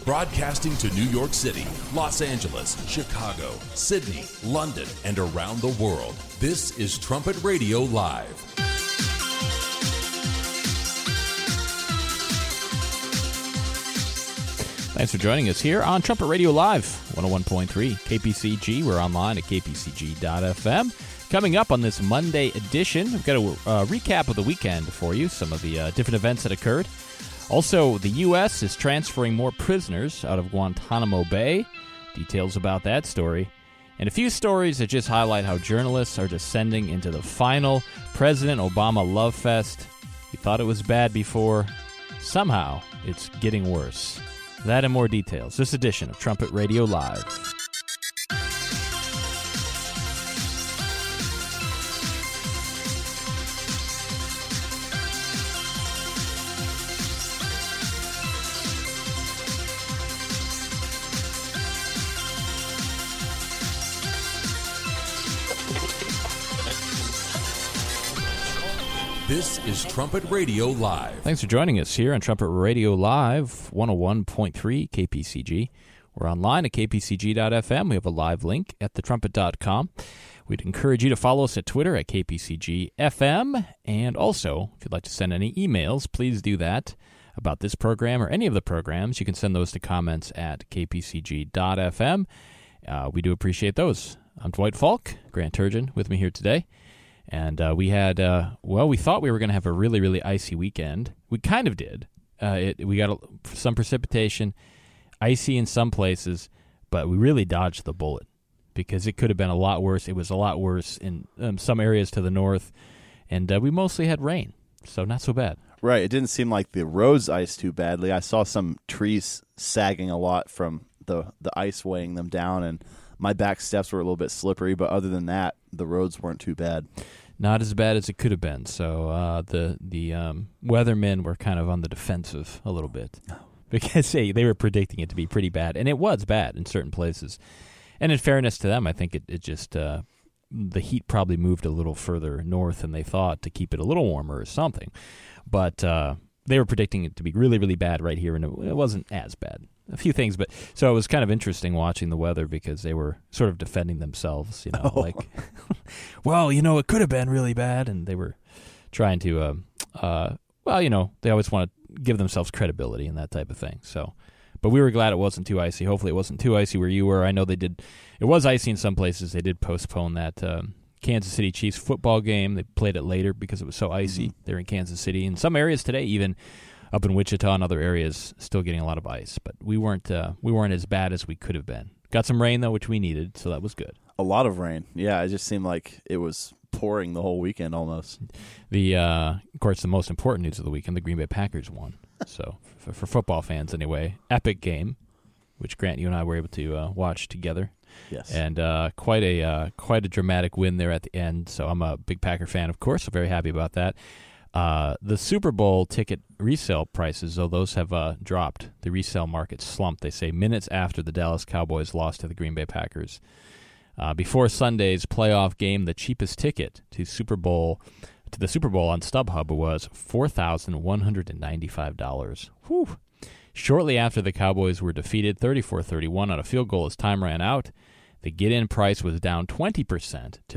Broadcasting to New York City, Los Angeles, Chicago, Sydney, London, and around the world. This is Trumpet Radio Live. Thanks for joining us here on Trumpet Radio Live, 101.3 KPCG. We're online at kpcg.fm. Coming up on this Monday edition, we've got a recap of the weekend for you, some of the different events that occurred. Also, the U.S. is transferring more prisoners out of Guantanamo Bay. Details about that story. And a few stories that just highlight how journalists are descending into the final President Obama love fest. You thought it was bad before. Somehow, it's getting worse. That and more details. This edition of Trumpet Radio Live. This is Trumpet Radio Live. Thanks for joining us here on Trumpet Radio Live, 101.3 KPCG. We're online at kpcg.fm. We have a live link at thetrumpet.com. We'd encourage you to follow us at Twitter at kpcgfm. And also, if you'd like to send any emails, please do that about this program or any of the programs. You can send those to comments at kpcg.fm. We do appreciate those. I'm Dwight Falk, Grant Turgeon with me here today. And we had, we thought we were going to have a really, really icy weekend. We kind of did. We got some precipitation, icy in some places, but we really dodged the bullet because it could have been a lot worse. It was a lot worse in some areas to the north, and we mostly had rain, so not so bad. Right. It didn't seem like the roads iced too badly. I saw some trees sagging a lot from the ice weighing them down, and my back steps were a little bit slippery, but other than that, the roads weren't too bad. Not as bad as it could have been. So the weathermen were kind of on the defensive a little bit because they were predicting it to be pretty bad, and it was bad in certain places. And in fairness to them, I think it just the heat probably moved a little further north than they thought to keep it a little warmer or something. But they were predicting it to be really, really bad right here, and it wasn't as bad. A few things, but so it was kind of interesting watching the weather because they were sort of defending themselves, like, well, it could have been really bad, and they were trying to, they always want to give themselves credibility and that type of thing. So, but we were glad it wasn't too icy. Hopefully, it wasn't too icy where you were. I know it was icy in some places. They did postpone that Kansas City Chiefs football game. They played it later because it was so icy there in Kansas City. In some areas today, even up in Wichita and other areas, still getting a lot of ice, but we weren't as bad as we could have been. Got some rain though, which we needed, so that was good. A lot of rain, yeah. It just seemed like it was pouring the whole weekend almost. Of course, the most important news of the weekend: the Green Bay Packers won. So for football fans, anyway, epic game, which Grant, you and I were able to watch together. Yes, and quite a dramatic win there at the end. So I'm a big Packer fan, of course. So very happy about that. The Super Bowl ticket resale prices, though, those have dropped. The resale market slumped, they say, minutes after the Dallas Cowboys lost to the Green Bay Packers. Before Sunday's playoff game, the cheapest ticket to the Super Bowl on StubHub was $4,195. Whew. Shortly after the Cowboys were defeated 34-31 on a field goal as time ran out, the get-in price was down 20% to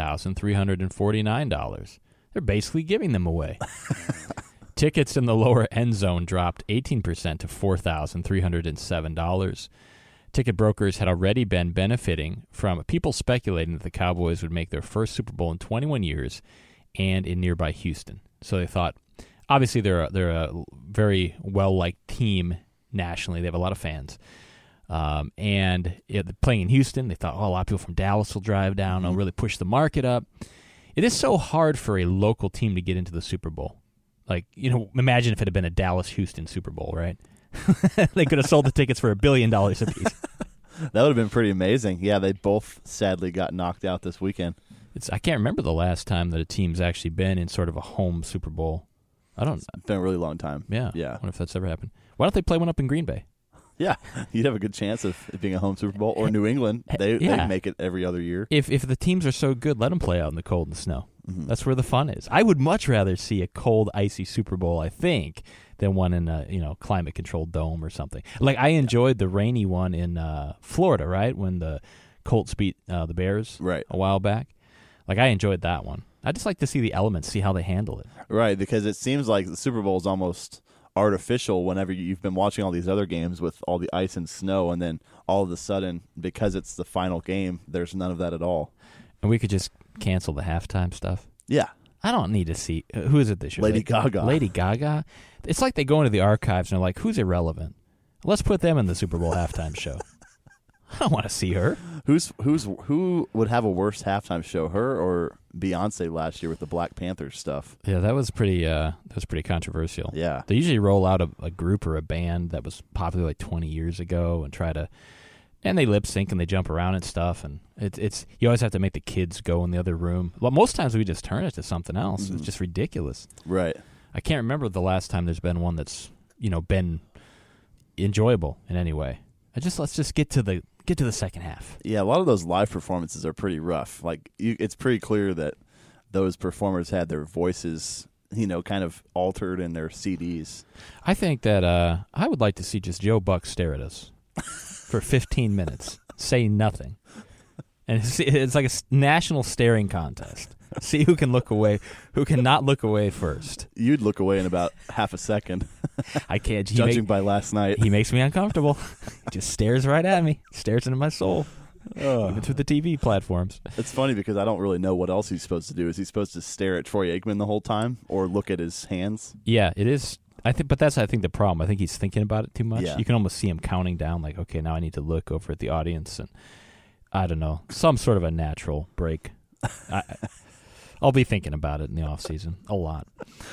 $3,349. They're basically giving them away. Tickets in the lower end zone dropped 18% to $4,307. Ticket brokers had already been benefiting from people speculating that the Cowboys would make their first Super Bowl in 21 years and in nearby Houston. So they thought, obviously they're a very well-liked team nationally. They have a lot of fans. And playing in Houston, they thought, a lot of people from Dallas will drive down. They'll really push the market up. It is so hard for a local team to get into the Super Bowl. Like, imagine if it had been a Dallas-Houston Super Bowl, right? They could have sold the tickets for $1 billion apiece. That would have been pretty amazing. Yeah, they both sadly got knocked out this weekend. I can't remember the last time that a team's actually been in sort of a home Super Bowl. It's been a really long time. Yeah. I wonder if that's ever happened. Why don't they play one up in Green Bay? Yeah, you'd have a good chance of it being a home Super Bowl. Or New England, they make it every other year. If the teams are so good, let them play out in the cold and the snow. Mm-hmm. That's where the fun is. I would much rather see a cold, icy Super Bowl, I think, than one in a climate-controlled dome or something. Like, I enjoyed the rainy one in Florida, right, when the Colts beat the Bears a while back. Like, I enjoyed that one. I just like to see the elements, see how they handle it. Right, because it seems like the Super Bowl is almost artificial whenever you've been watching all these other games with all the ice and snow, and then all of a sudden, because it's the final game, there's none of that at all. And we could just cancel the halftime stuff. Yeah. I don't need to see. Who is it this year? Lady Gaga. Lady Gaga? It's like they go into the archives and they're like, who's irrelevant? Let's put them in the Super Bowl halftime show. I don't want to see her. Who would have a worse halftime show, her or Beyonce last year with the Black Panthers stuff? Yeah, that was pretty controversial. Yeah. They usually roll out a group or a band that was popular like 20 years ago and and they lip sync and they jump around and stuff, and it's you always have to make the kids go in the other room. Well, most times we just turn it to something else. Mm-hmm. It's just ridiculous. Right. I can't remember the last time there's been one that's been enjoyable in any way. Let's just get to the second half. Yeah, a lot of those live performances are pretty rough. Like it's pretty clear that those performers had their voices, kind of altered in their CDs. I think that I would like to see just Joe Buck stare at us for 15 minutes, say nothing. And it's like a national staring contest. See who can look away, who can not look away first. You'd look away in about half a second. I can't. Judging by last night. He makes me uncomfortable. He just stares right at me, stares into my soul, even through the TV platforms. It's funny because I don't really know what else he's supposed to do. Is he supposed to stare at Troy Aikman the whole time or look at his hands? Yeah, it is. I think the problem. I think he's thinking about it too much. Yeah. You can almost see him counting down, like, okay, now I need to look over at the audience, and I don't know, some sort of a natural break. I'll be thinking about it in the off season a lot.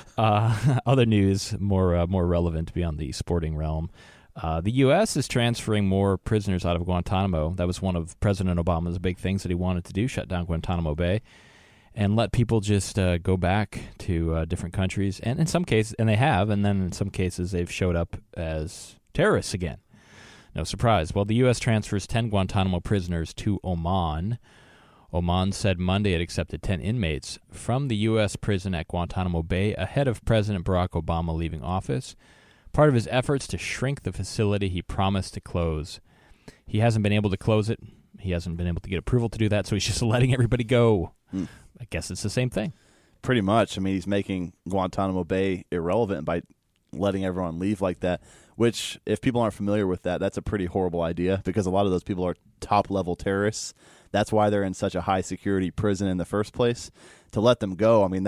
Other news, more relevant beyond the sporting realm. The U.S. is transferring more prisoners out of Guantanamo. That was one of President Obama's big things that he wanted to do: shut down Guantanamo Bay and let people just go back to different countries. And in some cases, and they have, and then in some cases they've showed up as terrorists again. No surprise. Well, the U.S. transfers 10 Guantanamo prisoners to Oman. Oman said Monday it accepted 10 inmates from the U.S. prison at Guantanamo Bay ahead of President Barack Obama leaving office. Part of his efforts to shrink the facility he promised to close. He hasn't been able to close it. He hasn't been able to get approval to do that, so he's just letting everybody go. I guess it's the same thing. Pretty much. I mean, he's making Guantanamo Bay irrelevant by letting everyone leave like that, which, if people aren't familiar with that, that's a pretty horrible idea because a lot of those people are top-level terrorists. That's why they're in such a high-security prison in the first place. To let them go, I mean,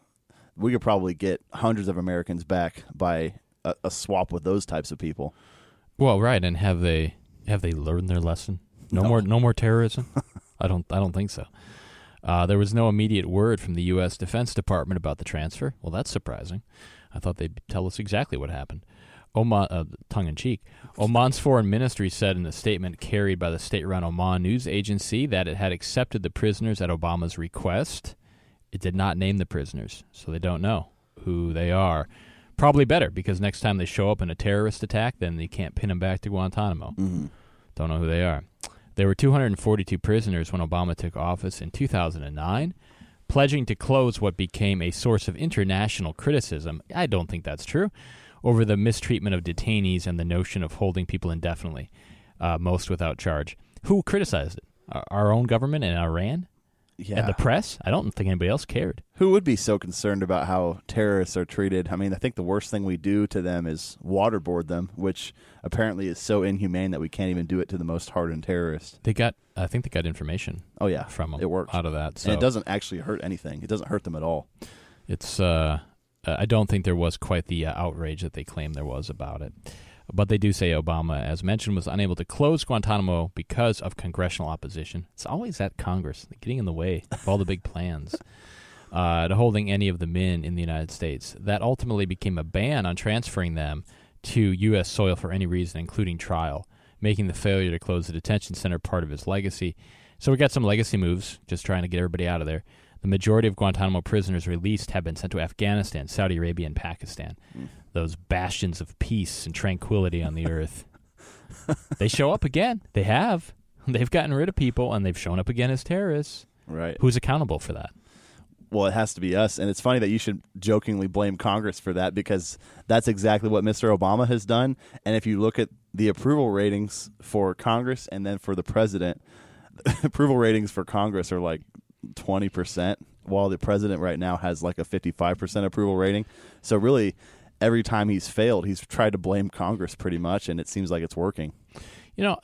we could probably get hundreds of Americans back by a swap with those types of people. Well, right, and have they learned their lesson? No more terrorism? I don't think so. There was no immediate word from the U.S. Defense Department about the transfer. Well, that's surprising. I thought they'd tell us exactly what happened. Oman, tongue-in-cheek. Oman's foreign ministry said in a statement carried by the state-run Oman news agency that it had accepted the prisoners at Obama's request. It did not name the prisoners, so they don't know who they are. Probably better, because next time they show up in a terrorist attack, then they can't pin them back to Guantanamo. Mm-hmm. Don't know who they are. There were 242 prisoners when Obama took office in 2009, pledging to close what became a source of international criticism. I don't think that's true. Over the mistreatment of detainees and the notion of holding people indefinitely, most without charge. Who criticized it? Our own government and Iran? Yeah. And the press? I don't think anybody else cared. Who would be so concerned about how terrorists are treated? I mean, I think the worst thing we do to them is waterboard them, which apparently is so inhumane that we can't even do it to the most hardened terrorist. I think they got information. Oh, yeah. From them. It worked. Out of that. So and it doesn't actually hurt anything. It doesn't hurt them at all. It's, I don't think there was quite the outrage that they claimed there was about it. But they do say Obama, as mentioned, was unable to close Guantanamo because of congressional opposition. It's always that Congress getting in the way of all the big plans to holding any of the men in the United States. That ultimately became a ban on transferring them to U.S. soil for any reason, including trial, making the failure to close the detention center part of his legacy. So we got some legacy moves, just trying to get everybody out of there. The majority of Guantanamo prisoners released have been sent to Afghanistan, Saudi Arabia, and Pakistan. Those bastions of peace and tranquility on the earth. They show up again. They have. They've gotten rid of people, and they've shown up again as terrorists. Right. Who's accountable for that? Well, it has to be us, and it's funny that you should jokingly blame Congress for that because that's exactly what Mr. Obama has done. And if you look at the approval ratings for Congress and then for the president, approval ratings for Congress are like 20%, while the president right now has like a 55% approval rating. So really, every time he's failed, he's tried to blame Congress pretty much, and it seems like it's working. You know,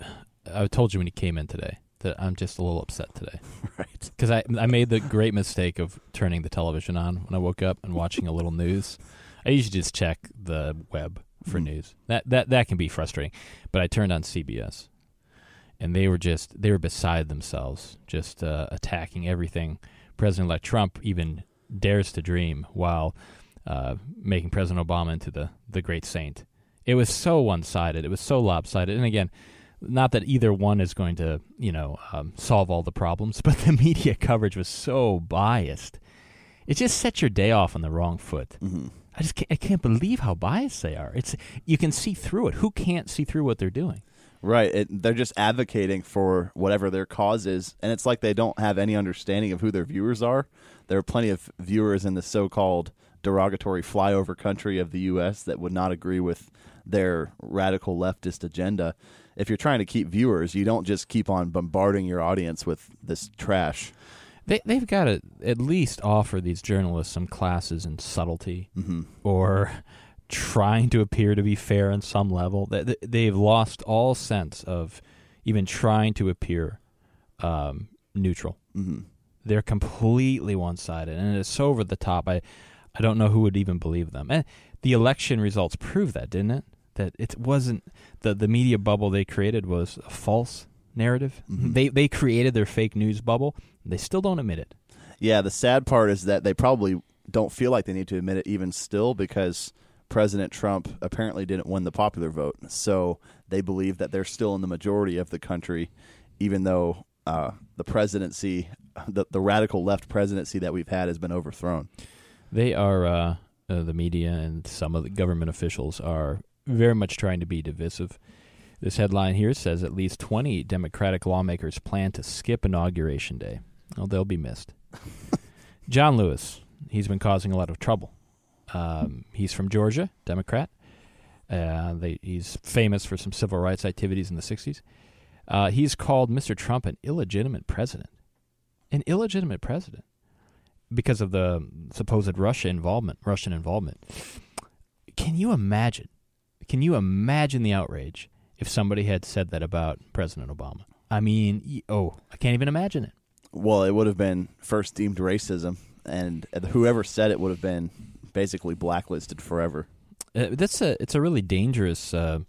I told you when you came in today that I'm just a little upset today. Right. Because I made the great mistake of turning the television on when I woke up and watching a little news. I usually just check the web for news. That can be frustrating. But I turned on CBS, and they were beside themselves, just attacking everything President-elect Trump even dares to dream while making President Obama into the great saint. It was so one-sided. It was so lopsided. And again, not that either one is going to, solve all the problems, but the media coverage was so biased. It just sets your day off on the wrong foot. Mm-hmm. I can't believe how biased they are. You can see through it. Who can't see through what they're doing? Right. They're just advocating for whatever their cause is, and it's like they don't have any understanding of who their viewers are. There are plenty of viewers in the so-called derogatory flyover country of the U.S. that would not agree with their radical leftist agenda. If you're trying to keep viewers, you don't just keep on bombarding your audience with this trash. They've got to at least offer these journalists some classes in subtlety or trying to appear to be fair on some level. They've lost all sense of even trying to appear neutral. Mm-hmm. They're completely one-sided, and it's so over the top. I don't know who would even believe them. And the election results prove that, didn't it? That it wasn't the media bubble they created was a false narrative. Mm-hmm. They created their fake news bubble. They still don't admit it. Yeah, the sad part is that they probably don't feel like they need to admit it even still because President Trump apparently didn't win the popular vote. So they believe that they're still in the majority of the country, even though the presidency, the radical left presidency that we've had has been overthrown. They are, the media and some of the government officials are very much trying to be divisive. This headline here says at least 20 Democratic lawmakers plan to skip Inauguration Day. Oh, they'll be missed. John Lewis, he's been causing a lot of trouble. He's from Georgia, Democrat. He's famous for some civil rights activities in the 60s. He's called Mr. Trump an illegitimate president. An illegitimate president because of the supposed Russian involvement. Can you imagine the outrage if somebody had said that about President Obama? I mean, I can't even imagine it. Well, it would have been first deemed racism, and whoever said it would have been basically blacklisted forever. It's a really dangerous thing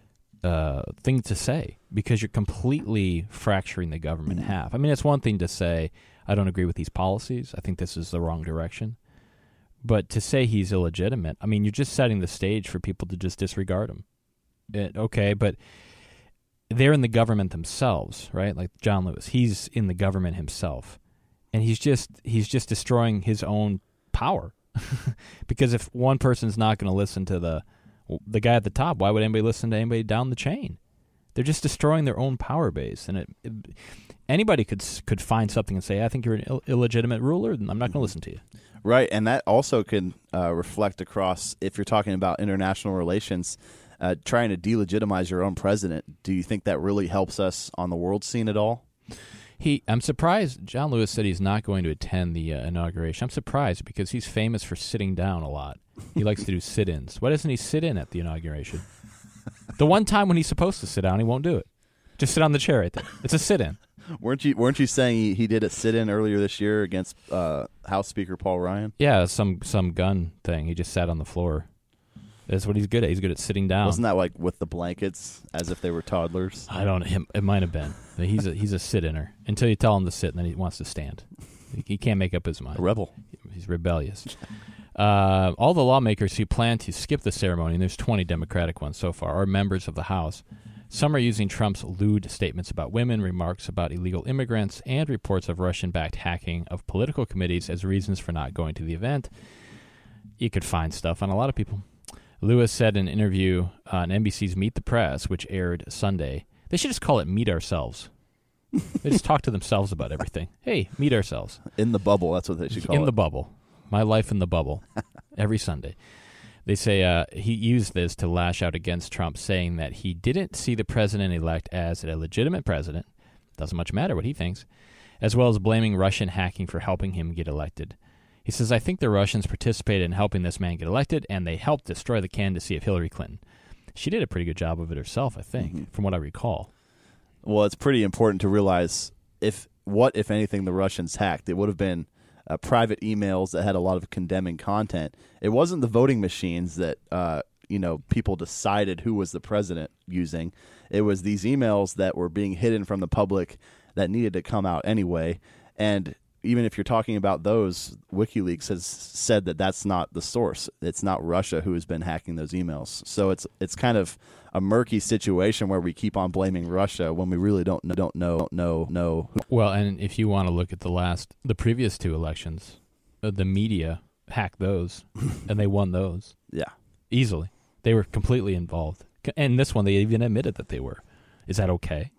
to say because you're completely fracturing the government in half. I mean, it's one thing to say, I don't agree with these policies. I think this is the wrong direction. But to say he's illegitimate, I mean, you're just setting the stage for people to just disregard him. Okay, but they're in the government themselves, right? Like John Lewis, he's in the government himself, and he's just destroying his own power. Because if one person's not going to listen to the guy at the top, why would anybody listen to anybody down the chain? They're just destroying their own power base, and anybody could find something and say, "I think you're an illegitimate ruler, and I'm not going to listen to you." Right, and that also can reflect across, if you're talking about international relations, trying to delegitimize your own president. Do you think that really helps us on the world scene at all? I'm surprised. John Lewis said he's not going to attend the inauguration. I'm surprised because he's famous for sitting down a lot. He likes to do sit-ins. Why doesn't he sit in at the inauguration? The one time when he's supposed to sit down, he won't do it. Just sit on the chair right there. It's a sit-in. Weren't you saying he did a sit-in earlier this year against House Speaker Paul Ryan? Yeah, some gun thing. He just sat on the floor. That's what he's good at. He's good at sitting down. Wasn't that like with the blankets as if they were toddlers? I don't know. It might have been. He's a sit-inner until you tell him to sit, and then he wants to stand. He can't make up his mind. A rebel. He's rebellious. All the lawmakers who plan to skip the ceremony, and there's 20 Democratic ones so far, are members of the House. Some are using Trump's lewd statements about women, remarks about illegal immigrants, and reports of Russian-backed hacking of political committees as reasons for not going to the event. You could find stuff on a lot of people. Lewis said in an interview on NBC's Meet the Press, which aired Sunday, they should just call it Meet Ourselves. They just talk to themselves about everything. Hey, meet ourselves. In the bubble, that's what they should call it. In the bubble. My life in the bubble. Every Sunday. They say he used this to lash out against Trump, saying that he didn't see the president-elect as a legitimate president. Doesn't much matter what he thinks. As well as blaming Russian hacking for helping him get elected. He says, I think the Russians participated in helping this man get elected, and they helped destroy the candidacy of Hillary Clinton. She did a pretty good job of it herself, I think, from what I recall. Well, it's pretty important to realize if anything, the Russians hacked. It would have been private emails that had a lot of condemning content. It wasn't the voting machines that people decided who was the president using. It was these emails that were being hidden from the public that needed to come out anyway. And even if you're talking about those, WikiLeaks has said that that's not the source. It's not Russia who has been hacking those emails. So it's kind of a murky situation where we keep on blaming Russia when we really don't know. Well, and if you want to look at the previous two elections, the media hacked those, and they won those. Yeah, easily. They were completely involved, and this one they even admitted that they were. Is that okay?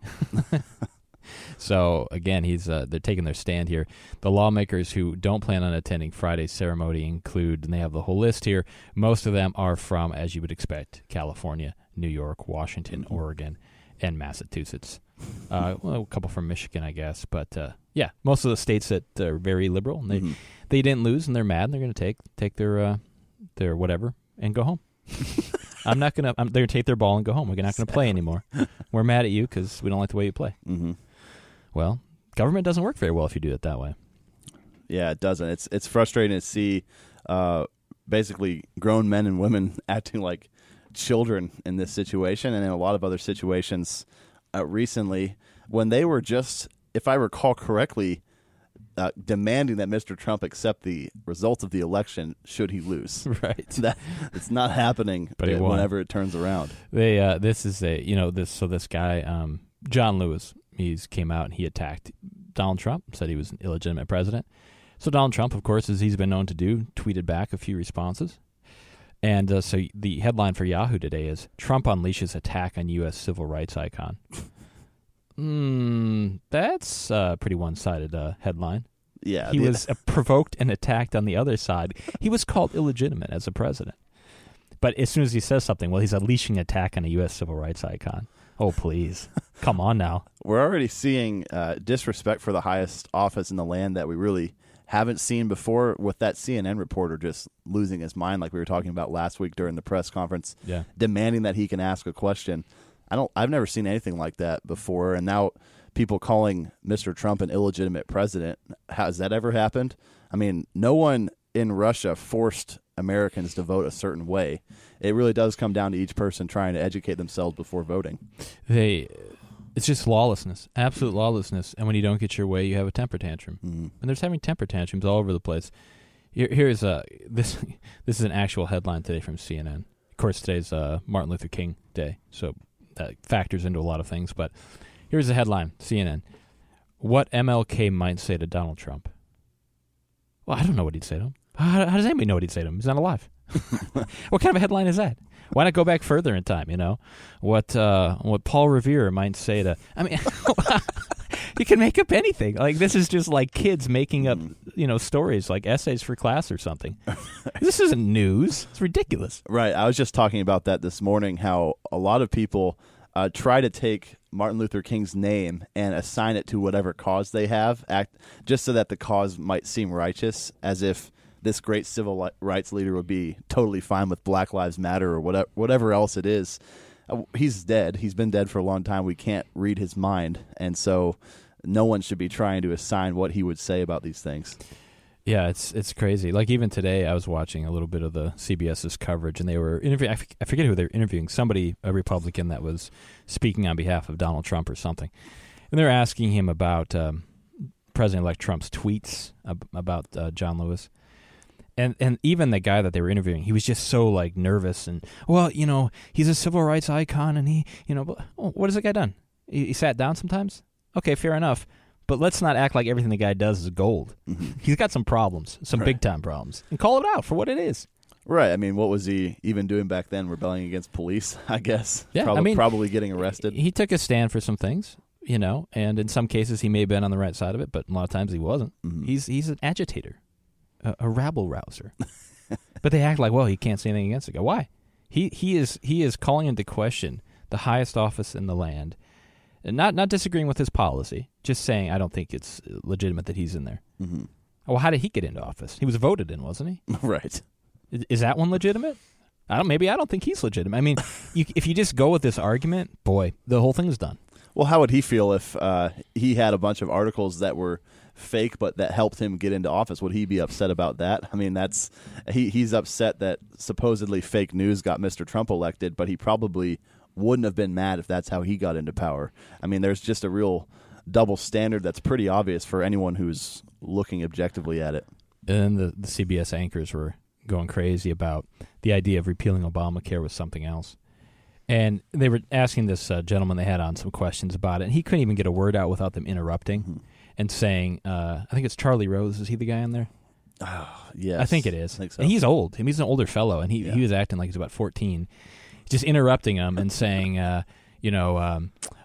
So again, they're taking their stand here. The lawmakers who don't plan on attending Friday's ceremony include, and they have the whole list here. Most of them are from, as you would expect, California, New York, Washington, Oregon, and Massachusetts. A couple from Michigan, I guess, but most of the states that are very liberal, and they didn't lose, and they're mad, and they're going to take their whatever and go home. They're going to take their ball and go home. We're not going to play anymore. We're mad at you because we don't like the way you play. Mm-hmm. Well, government doesn't work very well if you do it that way. Yeah, it doesn't. It's frustrating to see basically grown men and women acting like children in this situation and in a lot of other situations recently when they were just, if I recall correctly, demanding that Mr. Trump accept the results of the election should he lose. Right. It's not happening whenever it turns around. This guy, John Lewis, he's came out and he attacked Donald Trump, said he was an illegitimate president. So Donald Trump, of course, as he's been known to do, tweeted back a few responses. And so the headline for Yahoo today is, Trump unleashes attack on U.S. civil rights icon. That's a pretty one-sided headline. Yeah, he was provoked and attacked on the other side. He was called illegitimate as a president. But as soon as he says something, well, he's unleashing attack on a U.S. civil rights icon. Oh, please. Come on now. We're already seeing disrespect for the highest office in the land that we really haven't seen before, with that CNN reporter just losing his mind like we were talking about last week during the press conference, demanding that he can ask a question. I've never seen anything like that before, and now people calling Mr. Trump an illegitimate president. Has that ever happened? I mean, no one in Russia forced Americans to vote a certain way. It really does come down to each person trying to educate themselves before voting. It's just lawlessness, absolute lawlessness. And when you don't get your way, you have a temper tantrum. Mm-hmm. And there's having temper tantrums all over the place. Here's this is an actual headline today from CNN. Of course, today's Martin Luther King Day, so that factors into a lot of things. But here's the headline, CNN. What MLK might say to Donald Trump. Well, I don't know what he'd say to him. How does anybody know what he'd say to him? He's not alive. What kind of a headline is that? Why not go back further in time, What Paul Revere might say to... I mean, you can make up anything. Like, this is just like kids making up, stories, like essays for class or something. This isn't news. It's ridiculous. Right. I was just talking about that this morning, how a lot of people try to take Martin Luther King's name and assign it to whatever cause they have, just so that the cause might seem righteous, as if this great civil rights leader would be totally fine with Black Lives Matter or whatever else it is. He's dead. He's been dead for a long time. We can't read his mind, and so no one should be trying to assign what he would say about these things. Yeah, it's crazy. Like, even today, I was watching a little bit of the CBS's coverage, and they were interviewing, I forget who they were interviewing, somebody, a Republican that was speaking on behalf of Donald Trump or something. And they were asking him about President-elect Trump's tweets about John Lewis. And even the guy that they were interviewing, he was just so, like, nervous. And, well, he's a civil rights icon, and he, what has the guy done? He sat down sometimes? Okay, fair enough. But let's not act like everything the guy does is gold. Mm-hmm. He's got some problems, some big-time problems. And call it out for what it is. Right. I mean, what was he even doing back then? Rebelling against police, I guess. Yeah, probably getting arrested. He took a stand for some things. and in some cases he may have been on the right side of it, but a lot of times he wasn't. Mm-hmm. He's an agitator, a rabble-rouser. But they act like, well, he can't say anything against the guy. Why? He is calling into question the highest office in the land, and not disagreeing with his policy, just saying I don't think it's legitimate that he's in there. Mm-hmm. Well, how did he get into office? He was voted in, wasn't he? Right. Is that one legitimate? I don't think he's legitimate. I mean, if you just go with this argument, boy, the whole thing is done. Well, how would he feel if he had a bunch of articles that were fake but that helped him get into office? Would he be upset about that? I mean, he's upset that supposedly fake news got Mr. Trump elected, but he probably wouldn't have been mad if that's how he got into power. I mean, there's just a real double standard that's pretty obvious for anyone who's looking objectively at it. And the CBS anchors were going crazy about the idea of repealing Obamacare with something else. And they were asking this gentleman they had on some questions about it, and he couldn't even get a word out without them interrupting and saying, I think it's Charlie Rose. Is he the guy on there? Oh, yes. I think it is. I think so. And he's old. He's an older fellow, and he was acting like he's about 14. Just interrupting him and saying, you got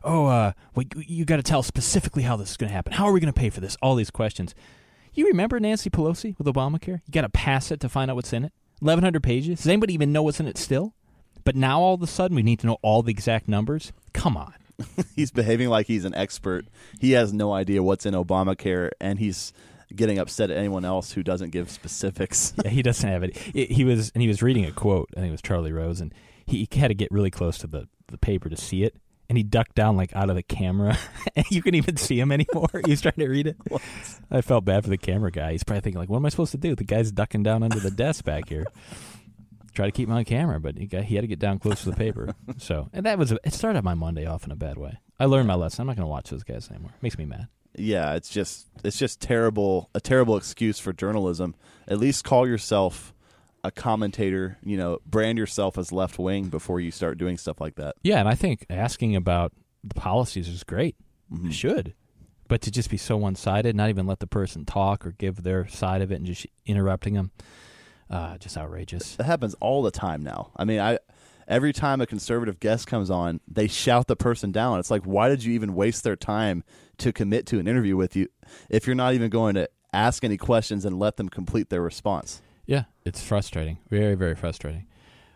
to tell specifically how this is going to happen. How are we going to pay for this? All these questions. You remember Nancy Pelosi with Obamacare? You got to pass it to find out what's in it. 1,100 pages. Does anybody even know what's in it still? But now all of a sudden we need to know all the exact numbers? Come on. He's behaving like he's an expert. He has no idea what's in Obamacare, and he's getting upset at anyone else who doesn't give specifics. Yeah, he doesn't have it. He was reading a quote. I think it was Charlie Rose, and he had to get really close to the paper to see it. And he ducked down like out of the camera, and you couldn't even see him anymore. He was trying to read it. What? I felt bad for the camera guy. He's probably thinking, like, what am I supposed to do? The guy's ducking down under the desk back here. Try to keep him on camera, but he had to get down close to the paper. So, and it started my Monday off in a bad way. I learned my lesson. I'm not going to watch those guys anymore. It makes me mad. Yeah, it's just terrible. A terrible excuse for journalism. At least call yourself a commentator, brand yourself as left wing before you start doing stuff like that. Yeah, and I think asking about the policies is great. Mm-hmm. It should. But to just be so one-sided, not even let the person talk or give their side of it and just interrupting them, just outrageous. That happens all the time now. I mean, every time a conservative guest comes on, they shout the person down. It's like, why did you even waste their time to commit to an interview with you if you're not even going to ask any questions and let them complete their response? Yeah, it's frustrating. Very, very frustrating.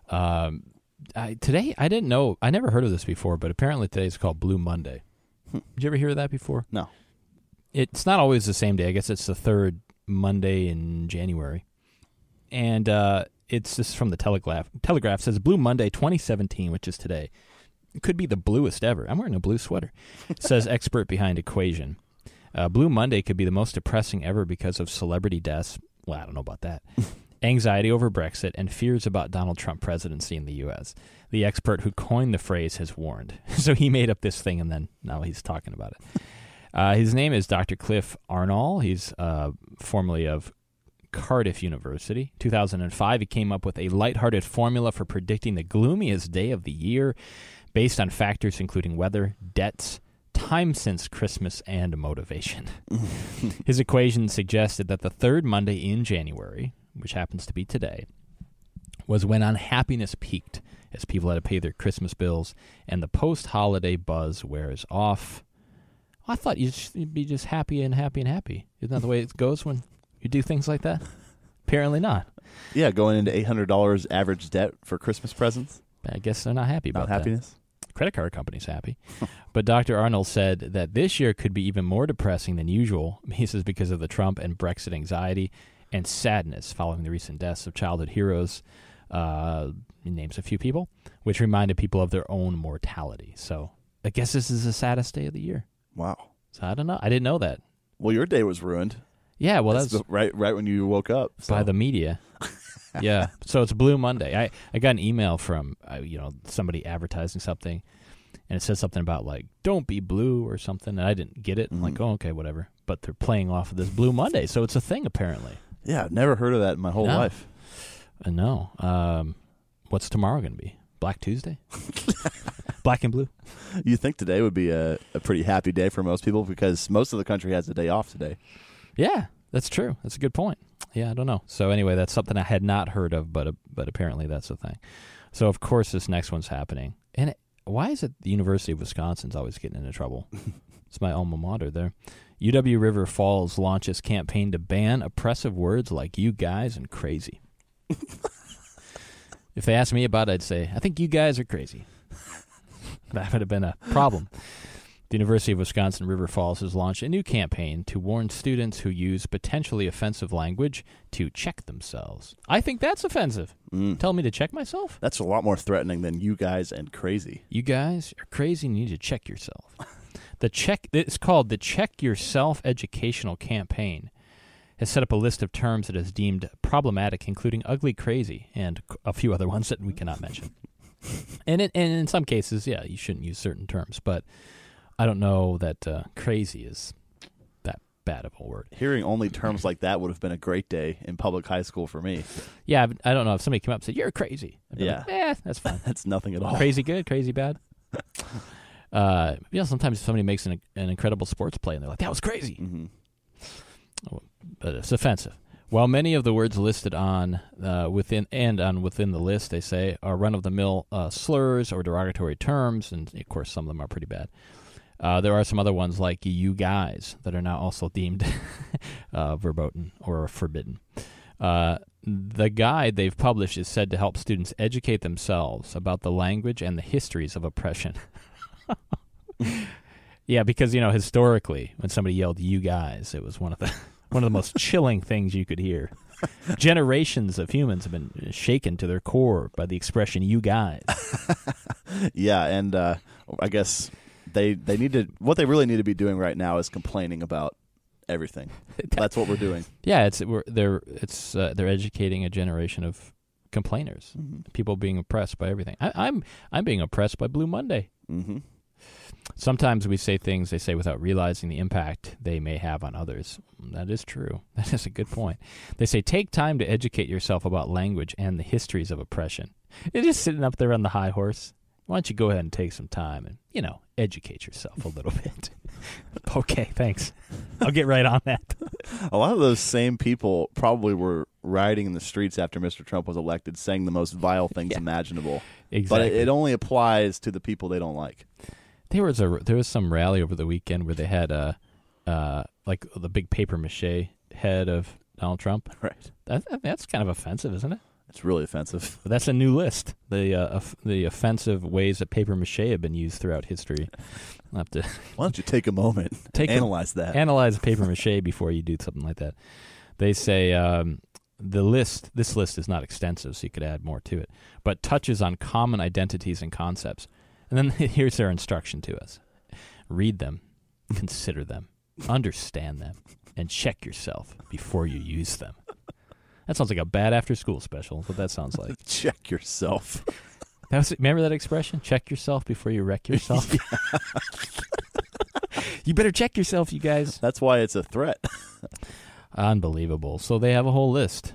Today, I didn't know. I never heard of this before, but apparently today is called Blue Monday. Did you ever hear of that before? No. It's not always the same day. I guess it's the third Monday in January. And it's just from the Telegraph. Telegraph says Blue Monday 2017, which is today. It could be the bluest ever. I'm wearing a blue sweater. Says expert behind Equation. Blue Monday could be the most depressing ever because of celebrity deaths. Well, I don't know about that. Anxiety over Brexit and fears about Donald Trump presidency in the U.S. The expert who coined the phrase has warned. So he made up this thing, and then now he's talking about it. His name is Dr. Cliff Arnall. He's formerly of Cardiff University. 2005, he came up with a lighthearted formula for predicting the gloomiest day of the year based on factors including weather, debts, time since Christmas, and motivation. His equation suggested that the third Monday in January, which happens to be today, was when unhappiness peaked as people had to pay their Christmas bills and the post-holiday buzz wears off. I thought you'd be just happy and happy and happy. Isn't that the way it goes when you do things like that? Apparently not. Yeah, going into $800 average debt for Christmas presents. I guess they're not happy about Not happiness. that. Credit card company's happy. But Dr. Arnold said that this year could be even more depressing than usual. He says because of the Trump and Brexit anxiety and sadness following the recent deaths of childhood heroes. He names a few people, which reminded people of their own mortality. So I guess this is the saddest day of the year. Wow. So I don't know. I didn't know that. Well, your day was ruined. Yeah, well, that's right when you woke up. So. By the media. Yeah, so it's Blue Monday. I got an email from somebody advertising something, and it says something about like don't be blue or something, and I didn't get it. I'm like, oh, okay, whatever. But they're playing off of this Blue Monday, so it's a thing apparently. Yeah, I've never heard of that in my whole life. No. What's tomorrow going to be? Black Tuesday? Black and blue? You think today would be a pretty happy day for most people because most of the country has a day off today. Yeah, that's true. That's a good point. Yeah, I don't know. So anyway, that's something I had not heard of, but apparently that's a thing. So of course this next one's happening, and Why is it the University of Wisconsin's always getting into trouble? It's my alma mater there. UW River Falls launches campaign to ban oppressive words like you guys and crazy. If they asked me about it, I'd say, I think you guys are crazy. That would have been a problem. The University of Wisconsin River Falls has launched a new campaign to warn students who use potentially offensive language to check themselves. I think that's offensive. Tell me to check myself? That's a lot more threatening than you guys and crazy. You guys are crazy and you need to check yourself. It's called the Check Yourself Educational Campaign. Has set up a list of terms that is deemed problematic, including ugly, crazy, and a few other ones that we cannot mention. And in some cases, yeah, you shouldn't use certain terms, but I don't know that crazy is that bad of a word. Hearing only terms like that would have been a great day in public high school for me. Yeah, I don't know if somebody came up and said, you're crazy. I'd be Yeah. like, that's fine. That's nothing at all. Crazy good, crazy bad. Sometimes somebody makes an incredible sports play and they're like, that was crazy. Mm-hmm. But it's offensive. While many of the words listed within the list, they say, are run-of-the-mill slurs or derogatory terms, and of course some of them are pretty bad. There are some other ones like you guys that are now also deemed verboten or forbidden. The guide they've published is said to help students educate themselves about the language and the histories of oppression. Yeah, because, historically, when somebody yelled you guys, it was one of the most chilling things you could hear. Generations of humans have been shaken to their core by the expression you guys. Yeah, and I guess they need to. What they really need to be doing right now is complaining about everything. That's what we're doing. Yeah, they're educating a generation of complainers, people being oppressed by everything. I'm being oppressed by Blue Monday. Mm-hmm. Sometimes we say things they say without realizing the impact they may have on others. That is true. That is a good point. They say, take time to educate yourself about language and the histories of oppression. You're just sitting up there on the high horse. Why don't you go ahead and take some time and, educate yourself a little bit. Okay, thanks. I'll get right on that. A lot of those same people probably were rioting in the streets after Mr. Trump was elected, saying the most vile things imaginable. Exactly. But it only applies to the people they don't like. There was some rally over the weekend where they had like the big paper mache head of Donald Trump. Right. That's kind of offensive, isn't it? It's really offensive. But that's a new list. The offensive ways that paper mache have been used throughout history. I'll have to Why don't you take a moment, analyze that? Analyze paper mache before you do something like that. They say this list is not extensive, so you could add more to it, but touches on common identities and concepts. And then here's their instruction to us. Read them, consider them, understand them, and check yourself before you use them. That sounds like a bad after-school special, what that sounds like. Check yourself. Remember that expression? Check yourself before you wreck yourself? You better check yourself, you guys. That's why it's a threat. Unbelievable. So they have a whole list.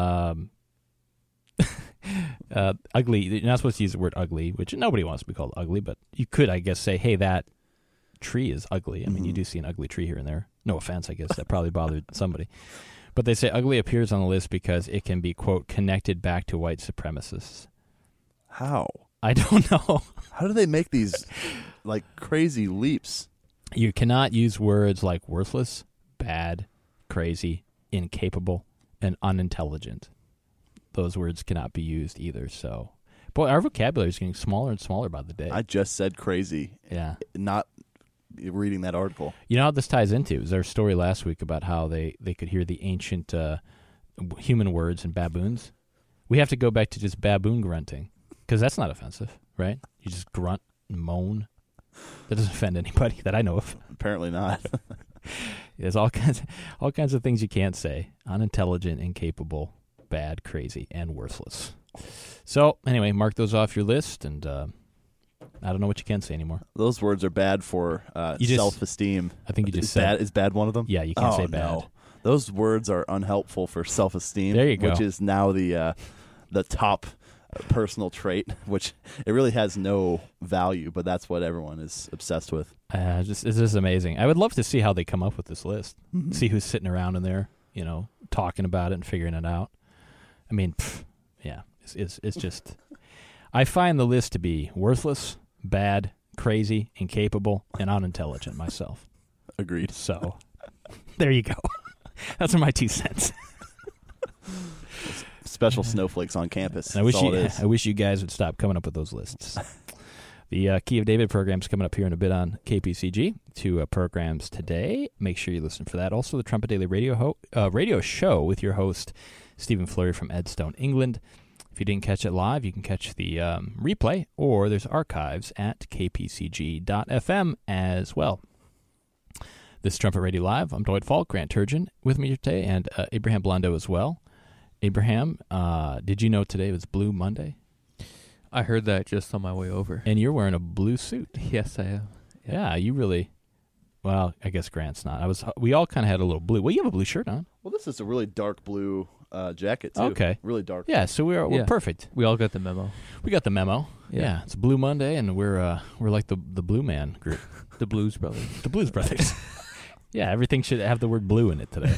Ugly. You're not supposed to use the word ugly, which nobody wants to be called ugly, but you could, I guess, say, hey, that tree is ugly. I mean, you do see an ugly tree here and there. No offense, I guess. That probably bothered somebody. But they say ugly appears on the list because it can be, quote, connected back to white supremacists. How? I don't know. How do they make these, crazy leaps? You cannot use words like worthless, bad, crazy, incapable, and unintelligent. Those words cannot be used either. So, boy, our vocabulary is getting smaller and smaller by the day. I just said crazy. Yeah. Not reading that article. You know how this ties into? It was our story last week about how they could hear the ancient human words in baboons. We have to go back to just baboon grunting because that's not offensive, right? You just grunt and moan. That doesn't offend anybody that I know of. Apparently not. There's all kinds of things you can't say. Unintelligent, incapable, bad, crazy, and worthless. So, anyway, mark those off your list, and I don't know what you can say anymore. Those words are bad for self-esteem. I think you just said... Is bad one of them? Yeah, you can't say bad. No. Those words are unhelpful for self-esteem. There you go. Which is now the top personal trait, which it really has no value, but that's what everyone is obsessed with. This is amazing. I would love to see how they come up with this list. Mm-hmm. See who's sitting around in there, talking about it and figuring it out. I mean, yeah, it's just... I find the list to be worthless, bad, crazy, incapable, and unintelligent myself. Agreed. So, there you go. Those are my 2 cents. Special snowflakes on campus. And I wish you guys would stop coming up with those lists. The Key of David program's coming up here in a bit on KPCG. 2 programs today. Make sure you listen for that. Also, the Trumpet Daily radio show with your host, Stephen Fleury from Edstone, England. If you didn't catch it live, you can catch the replay, or there's archives at kpcg.fm as well. This is Trumpet Radio Live. I'm Dwight Falk, Grant Turgeon with me today, and Abraham Blondo as well. Abraham, did you know today was Blue Monday? I heard that just on my way over. And you're wearing a blue suit. Yes, I am. Yeah, you really... Well, I guess Grant's not. We all kind of had a little blue. Well, you have a blue shirt on. Well, this is a really dark blue jacket, too. Okay. Really dark. Yeah, so we're perfect. We all got the memo. We got the memo. Yeah, it's Blue Monday, and we're like the Blue Man group. The Blues Brothers. The Blues Brothers. Yeah, everything should have the word blue in it today.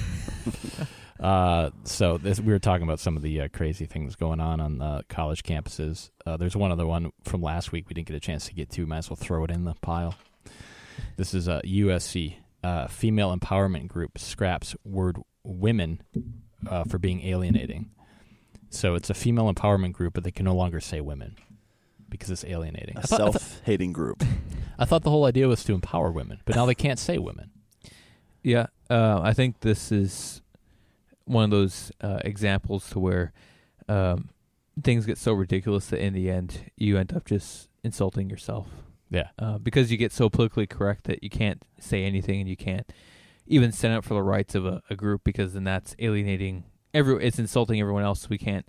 We were talking about some of the crazy things going on college campuses. There's one other one from last week we didn't get a chance to get to. Might as well throw it in the pile. This is USC, female empowerment group scraps word women for being alienating. So it's a female empowerment group, but they can no longer say women because it's alienating. A self-hating group. I thought the whole idea was to empower women, but now they can't say women. Yeah, I think this is one of those examples to where things get so ridiculous that in the end you end up just insulting yourself. Yeah. Because you get so politically correct that you can't say anything and you can't even stand up for the rights of a group, because then that's alienating it's insulting everyone else.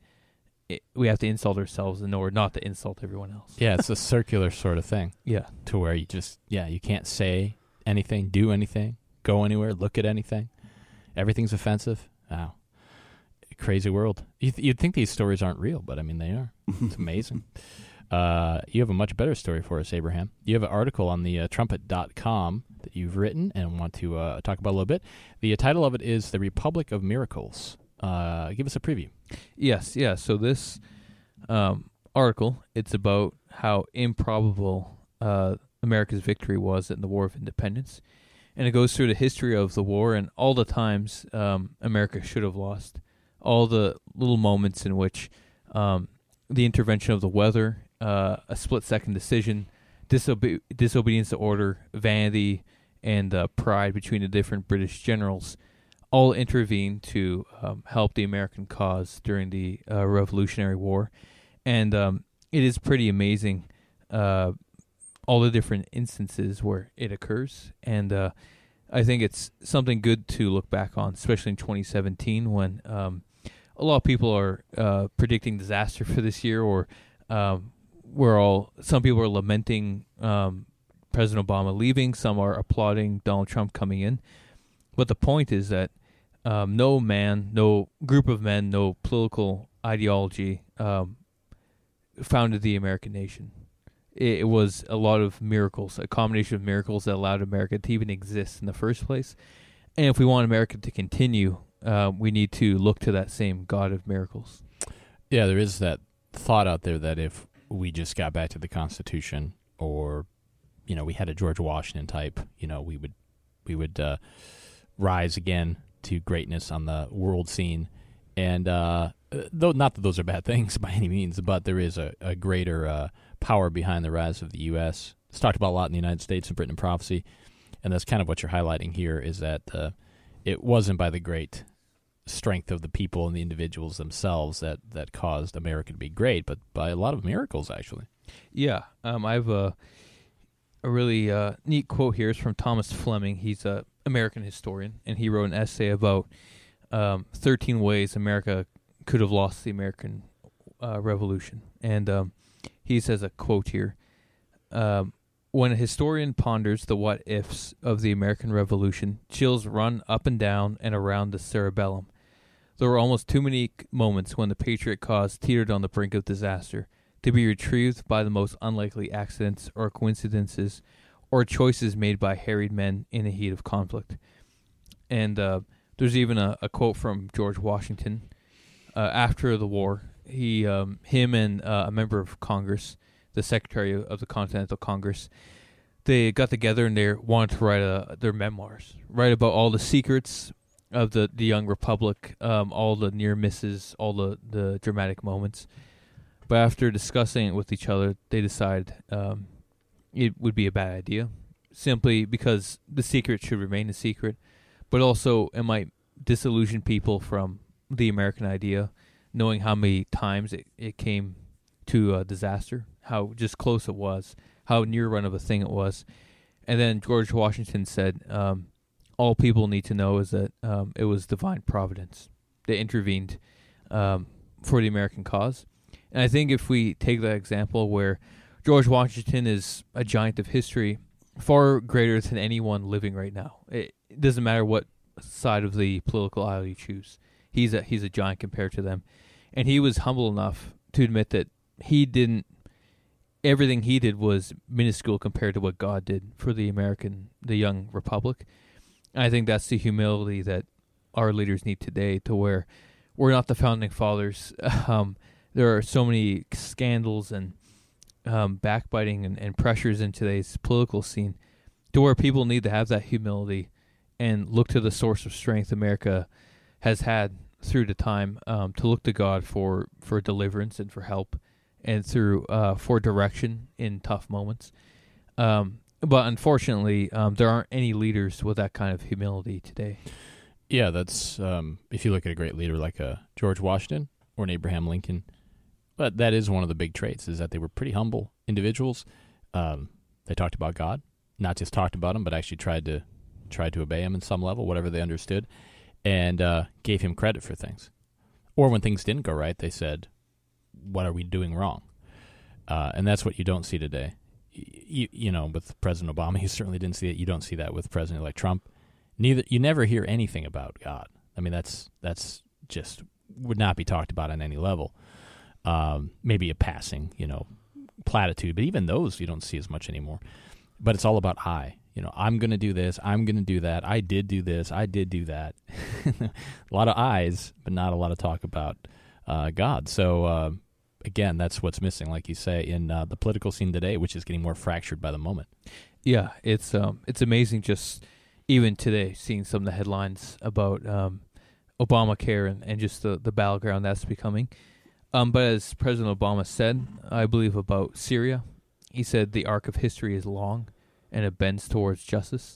We have to insult ourselves in order not to insult everyone else. Yeah, it's a circular sort of thing. Yeah. To where you just, you can't say anything, do anything, go anywhere, look at anything. Everything's offensive. Wow. Crazy world. You'd think these stories aren't real, but I mean, they are. It's amazing. You have a much better story for us, Abraham. You have an article on the trumpet.com that you've written and want to talk about a little bit. The title of it is The Republic of Miracles. Give us a preview. Yes, yeah. So this article, it's about how improbable America's victory was in the War of Independence. And it goes through the history of the war and all the times America should have lost. All the little moments in which the intervention of the weather, a split-second decision, disobedience to order, vanity, and pride between the different British generals all intervened to help the American cause during the Revolutionary War. And it is pretty amazing all the different instances where it occurs. And I think it's something good to look back on, especially in 2017 when a lot of people are predicting disaster for this year, or some people are lamenting President Obama leaving, some are applauding Donald Trump coming in. But the point is that no man, no group of men, no political ideology founded the American nation. It was a lot of miracles, a combination of miracles that allowed America to even exist in the first place. And if we want America to continue, we need to look to that same God of miracles. Yeah, there is that thought out there that if we just got back to the Constitution, or we had a George Washington type, we would rise again to greatness on the world scene. And though not that those are bad things by any means, but there is a greater power behind the rise of the U.S. It's talked about a lot in the United States and Britain and prophecy, and that's kind of what you're highlighting here, is that it wasn't by the great strength of the people and the individuals themselves that caused America to be great, but by a lot of miracles, actually. Yeah. I have a really neat quote here. It's from Thomas Fleming. He's an American historian, and he wrote an essay about 13 ways America could have lost the American Revolution. And he says a quote here, when a historian ponders the what-ifs of the American Revolution, chills run up and down and around the cerebellum. There were almost too many moments when the patriot cause teetered on the brink of disaster to be retrieved by the most unlikely accidents or coincidences or choices made by harried men in the heat of conflict. And there's even a quote from George Washington after the war. Him and a member of Congress, the secretary of the Continental Congress. They got together and they wanted to write their memoirs, write about all the secrets of the young republic, all the near misses, all the dramatic moments. But after discussing it with each other, they decided it would be a bad idea, simply because the secret should remain a secret, but also it might disillusion people from the American idea, knowing how many times it came to a disaster, how just close it was, how near run of a thing it was. And then George Washington said, all people need to know is that it was divine providence that intervened for the American cause. And I think if we take that example where George Washington is a giant of history, far greater than anyone living right now. It doesn't matter what side of the political aisle you choose. He's a giant compared to them. And he was humble enough to admit that everything he did was minuscule compared to what God did for the young republic. And I think that's the humility that our leaders need today, to where we're not the founding fathers. There are so many scandals and backbiting and pressures in today's political scene, to where people need to have that humility and look to the source of strength America has had through the time, to look to God for deliverance and for help, and through for direction in tough moments. But unfortunately, there aren't any leaders with that kind of humility today. Yeah, that's if you look at a great leader like George Washington or an Abraham Lincoln, but that is one of the big traits, is that they were pretty humble individuals. They talked about God, not just talked about him, but actually tried to obey him in some level, whatever they understood, and gave him credit for things. Or when things didn't go right, they said, what are we doing wrong? And that's what you don't see today. You know, with President Obama, you certainly didn't see it. You don't see that with President-elect Trump. You never hear anything about God. I mean, that's just would not be talked about on any level. Maybe a passing, platitude, but even those you don't see as much anymore. But it's all about I. I'm going to do this. I'm going to do that. I did do this. I did do that. A lot of I's, but not a lot of talk about God. So, again, that's what's missing, like you say, in the political scene today, which is getting more fractured by the moment. Yeah, it's amazing just even today seeing some of the headlines about Obamacare and just the battleground that's becoming. But as President Obama said, I believe about Syria, he said the arc of history is long and it bends towards justice.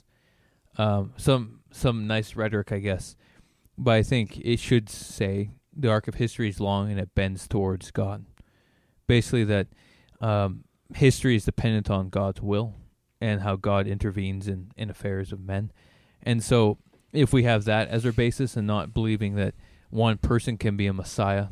Some nice rhetoric, I guess, but I think it should say the arc of history is long and it bends towards God. Basically that history is dependent on God's will and how God intervenes in affairs of men. And so if we have that as our basis and not believing that one person can be a Messiah,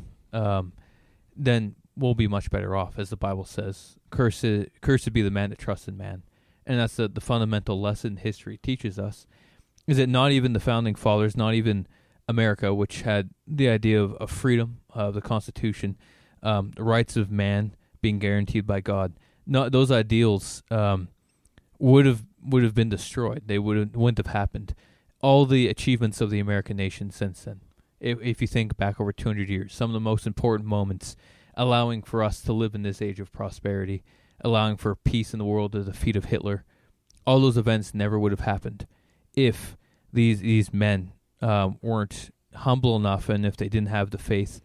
then we'll be much better off. As the Bible says, cursed be the man that trusts in man. And that's the fundamental lesson history teaches us, is that not even the founding fathers, not even America, which had the idea of freedom, of the Constitution, the rights of man being guaranteed by God, those ideals would have been destroyed. They wouldn't have happened. All the achievements of the American nation since then, if you think back over 200 years, some of the most important moments, allowing for us to live in this age of prosperity, allowing for peace in the world at the feet of Hitler, all those events never would have happened if these men weren't humble enough, and if they didn't have the faith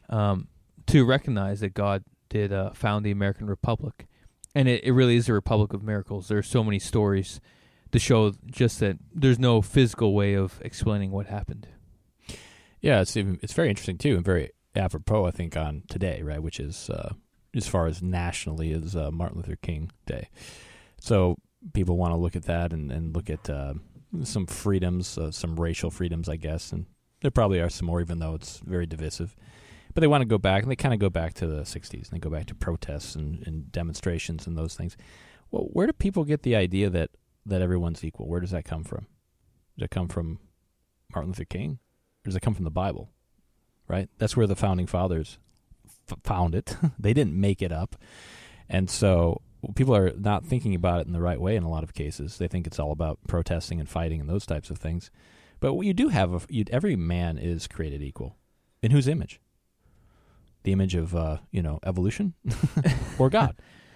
to recognize that God did found the American Republic. And it really is a republic of miracles. There are so many stories to show just that there's no physical way of explaining what happened. Yeah, it's very interesting too, and very apropos, I think, on today, right? Which is as far as nationally is Martin Luther King Day. So people want to look at that and look at some freedoms, some racial freedoms, I guess, and there probably are some more, even though it's very divisive. But they want to go back, and they kind of go back to the 60s, and they go back to protests and demonstrations and those things. Well, where do people get the idea that everyone's equal? Where does that come from? Does it come from Martin Luther King? Or does it come from the Bible? Right? That's where the founding fathers found it. They didn't make it up. And so people are not thinking about it in the right way in a lot of cases. They think it's all about protesting and fighting and those types of things. But what you do have, every man is created equal. In whose image? The image of, evolution or God.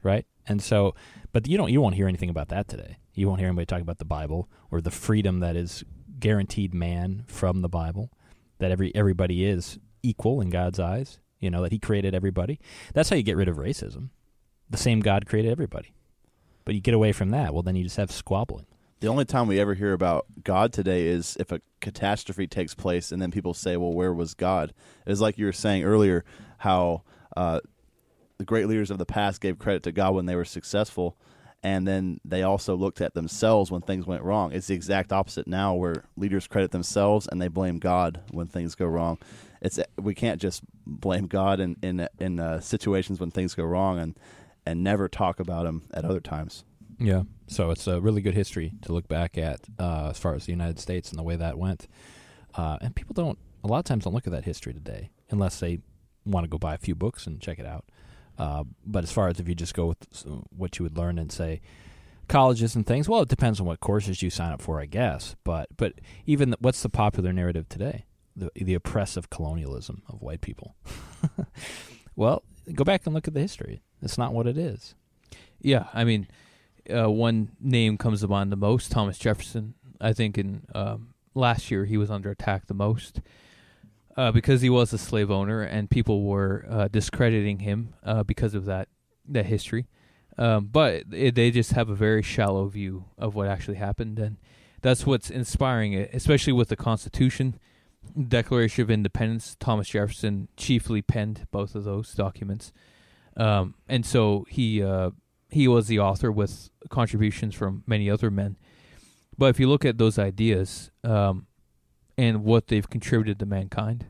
right? And so, but you won't hear anything about that today. You won't hear anybody talking about the Bible or the freedom that is guaranteed man from the Bible, that everybody is equal in God's eyes, that he created everybody. That's how you get rid of racism. The same God created everybody. But you get away from that, well, then you just have squabbling. The only time we ever hear about God today is if a catastrophe takes place and then people say, well, where was God? It's like you were saying earlier how the great leaders of the past gave credit to God when they were successful, and then they also looked at themselves when things went wrong. It's the exact opposite now, where leaders credit themselves and they blame God when things go wrong. We can't just blame God in situations when things go wrong and never talk about him at other times. Yeah, so it's a really good history to look back at as far as the United States and the way that went. And people a lot of times don't look at that history today unless they want to go buy a few books and check it out. But as far as if you just go with what you would learn in, say, colleges and things, well, it depends on what courses you sign up for, I guess. But even what's the popular narrative today? The oppressive colonialism of white people. Well, go back and look at the history. It's not what it is. Yeah, I mean, one name comes to mind the most, Thomas Jefferson. I think in last year he was under attack the most. Because he was a slave owner, and people were discrediting him because of that history. But they just have a very shallow view of what actually happened, and that's what's inspiring it, especially with the Constitution, Declaration of Independence. Thomas Jefferson chiefly penned both of those documents, and so he was the author with contributions from many other men. But if you look at those ideas, and what they've contributed to mankind,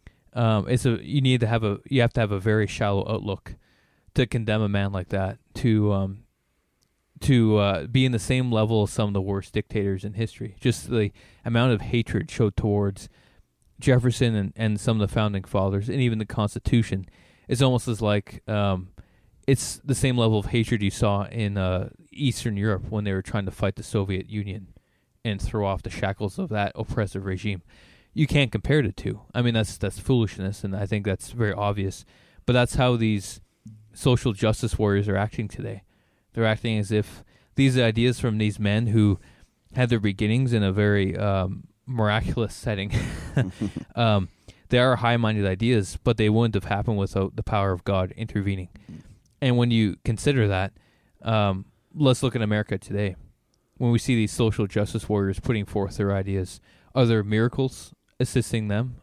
you have to have a very shallow outlook to condemn a man like that to be in the same level as some of the worst dictators in history. Just the amount of hatred showed towards Jefferson and some of the founding fathers, and even the Constitution, is almost as like it's the same level of hatred you saw in Eastern Europe when they were trying to fight the Soviet Union and throw off the shackles of that oppressive regime. You can't compare the two. I mean, that's foolishness, and I think that's very obvious. But that's how these social justice warriors are acting today. They're acting as if these ideas from these men who had their beginnings in a very miraculous setting, they are high-minded ideas, but they wouldn't have happened without the power of God intervening. And when you consider that, let's look at America today. When we see these social justice warriors putting forth their ideas, are there miracles assisting them?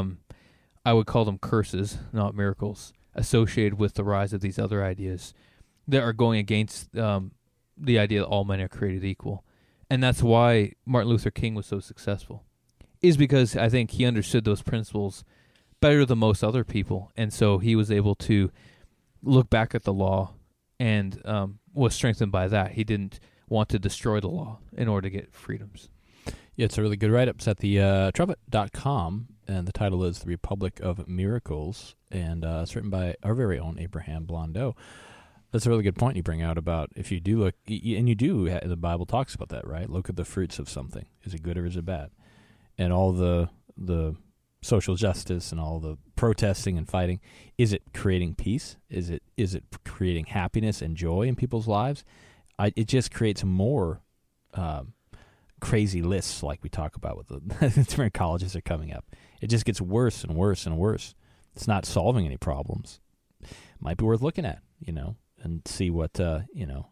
I would call them curses, not miracles, associated with the rise of these other ideas that are going against the idea that all men are created equal. And that's why Martin Luther King was so successful, is because I think he understood those principles better than most other people. And so he was able to look back at the law and was strengthened by that. He didn't want to destroy the law in order to get freedoms. Yeah, it's a really good write-up. It's at the trumpet.com, and the title is The Republic of Miracles, and it's written by our very own Abraham Blondeau. That's a really good point you bring out about if you do look, and you do, the Bible talks about that, right? Look at the fruits of something. Is it good or is it bad? And all the social justice and all the protesting and fighting, is it creating peace? Is it creating happiness and joy in people's lives? It just creates more crazy lists like we talk about with the different colleges are coming up. It just gets worse and worse and worse. It's not solving any problems. Might be worth looking at, and see what the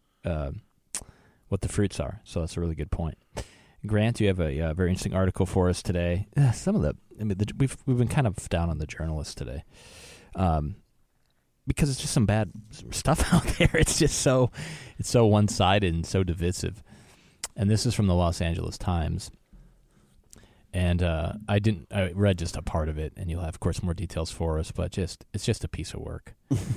fruits are. So that's a really good point. Grant, you have a very interesting article for us today. We've been kind of down on the journalists today, because it's just some bad stuff out there. It's so one-sided and so divisive. And this is from the Los Angeles Times. And I read just a part of it, and you'll have, of course, more details for us. But it's just a piece of work.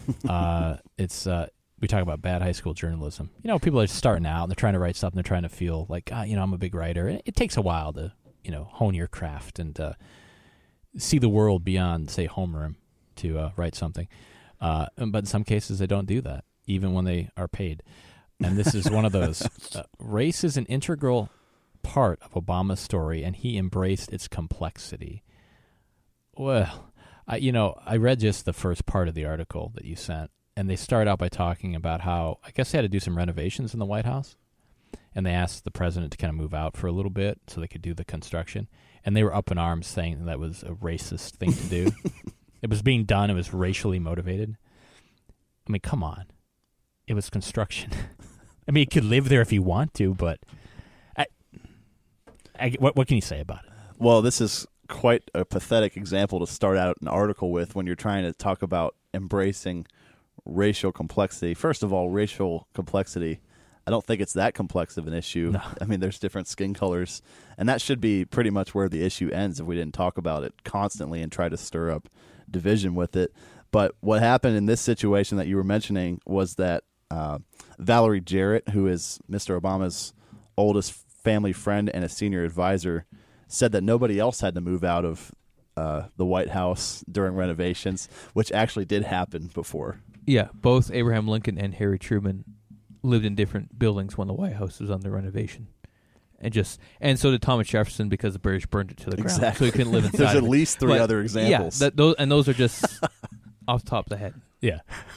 We talk about bad high school journalism. People are starting out and they're trying to write stuff, and they're trying to feel like, I'm a big writer. And it takes a while to, hone your craft and see the world beyond, say, homeroom to write something. But in some cases, they don't do that, even when they are paid. And this is one of those. Race is an integral part of Obama's story, and he embraced its complexity. Well, I read just the first part of the article that you sent, and they start out by talking about how, I guess they had to do some renovations in the White House, and they asked the president to kind of move out for a little bit so they could do the construction, and they were up in arms saying that was a racist thing to do. It was being done. It was racially motivated. I mean, come on. It was construction. I mean, you could live there if you want to, but what can you say about it? Well, this is quite a pathetic example to start out an article with when you're trying to talk about embracing racial complexity. First of all, racial complexity, I don't think it's that complex of an issue. No. I mean, there's different skin colors, and that should be pretty much where the issue ends if we didn't talk about it constantly and try to stir up division with it. But what happened in this situation that you were mentioning was that Valerie Jarrett, who is Mr. Obama's oldest family friend and a senior advisor, said that nobody else had to move out of the White House during renovations, which actually did happen before. Yeah, both Abraham Lincoln and Harry Truman lived in different buildings when the White House was under renovation. And so did Thomas Jefferson because the British burned it to the ground. Exactly. So he couldn't live inside. There's at of it. least three But, other examples. Yeah, those are just off the top of the head. Yeah.